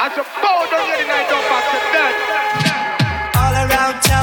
I should bow down here the night up back to dead. All around town.